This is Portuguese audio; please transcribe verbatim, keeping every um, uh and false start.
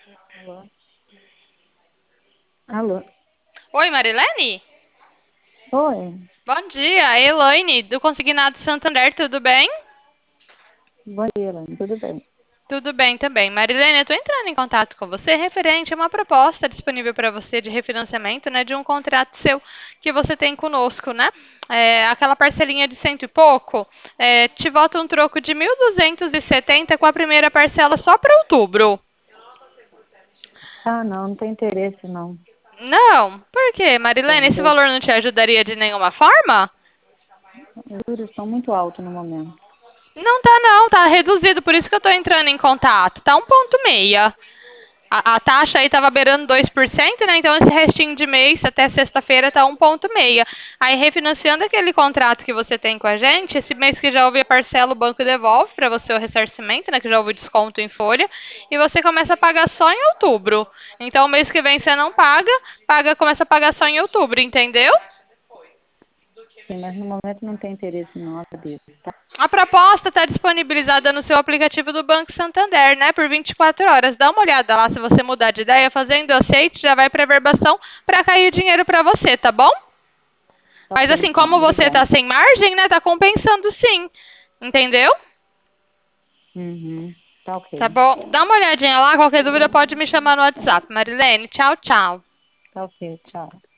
Alô? Alô? Oi, Marilene? Oi, Bom dia, Elaine, do Consignado Santander, tudo bem? bom dia, Elaine. Tudo bem? Tudo bem também. Marilene, eu estou entrando em contato com você referente a uma proposta disponível para você de refinanciamento, né, de um contrato seu que você tem conosco, né? É, aquela parcelinha de cento e pouco, é, te volta um troco de mil duzentos e setenta com a primeira parcela só para outubro. Ah, não, não tem interesse, não. Não, por quê, Marilene? Tem, Esse dois, valor não te ajudaria de nenhuma forma? os juros estão muito altos no momento. Não tá não, tá reduzido, por isso que eu tô entrando em contato. Tá um ponto seis. A, a taxa aí tava beirando dois por cento, né? Então esse restinho de mês até sexta-feira tá um ponto seis. Aí refinanciando aquele contrato que você tem com a gente, esse mês que já houve a parcela, o banco devolve para você o ressarcimento, né? Que já houve o desconto em folha, e você começa a pagar só em outubro. Então o mês que vem você não paga, paga, começa a pagar só em outubro, entendeu? Sim, mas no momento não tem interesse, não, agradeço, tá? A proposta está disponibilizada no seu aplicativo do Banco Santander, né, por vinte e quatro horas. Dá uma olhada lá, se você mudar de ideia, fazendo aceite, já vai para a verbação para cair o dinheiro para você, tá bom? Tá Mas ok, assim, então, como você tá obrigada. sem margem, né, tá compensando sim. Entendeu? Uhum, tá Tá ok. bom? Dá uma olhadinha lá, qualquer dúvida pode me chamar no WhatsApp. Marilene, tchau, tchau. Tá ok, tchau.